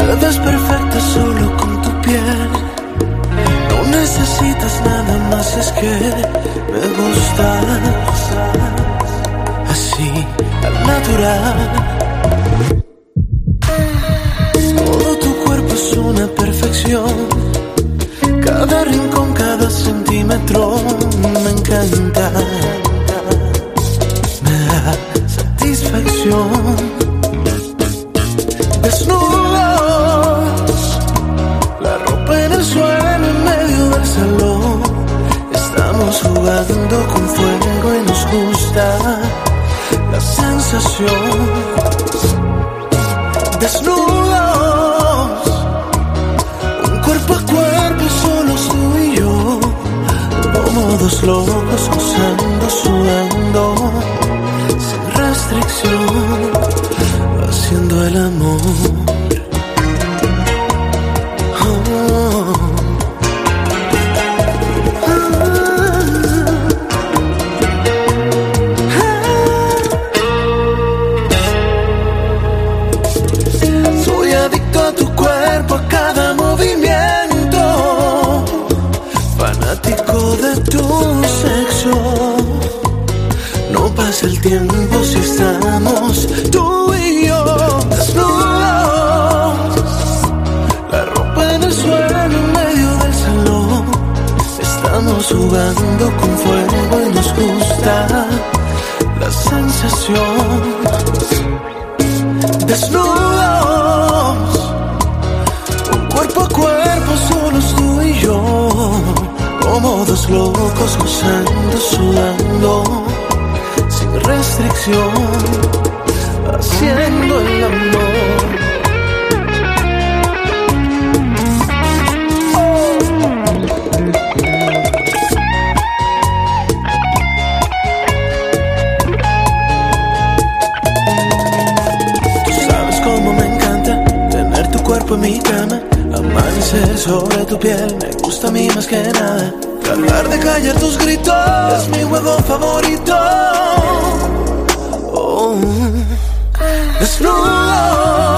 Te ves perfecta solo con tu piel. No necesitas nada más, es que me gustas así, al natural. Todo tu cuerpo es una perfección. Cada rincón, cada centímetro me encanta. Me da satisfacción. Desnudos, la ropa en el suelo en medio del salón. Estamos jugando con fuego y nos gusta la sensación. Desnudos, un cuerpo a cuerpo, solos tú y yo, como dos locos gozando, sudando, sin restricción, haciendo el amor. Soy adicto a tu cuerpo, a cada movimiento, fanático de tu sexo. No pasa el tiempo si estamos tú y yo. Desnudos, la ropa en el suelo en medio del salón. Estamos jugando con fuego y nos gusta la sensación. Desnudos, un cuerpo a cuerpo, solos tú y yo, como dos locos gozando, sudando, sin restricción, haciendo el amor. En mi cama, amanecer sobre tu piel, me gusta a mí más que nada. Tratar de callar tus gritos es mi juego favorito. Oh. Desnudo,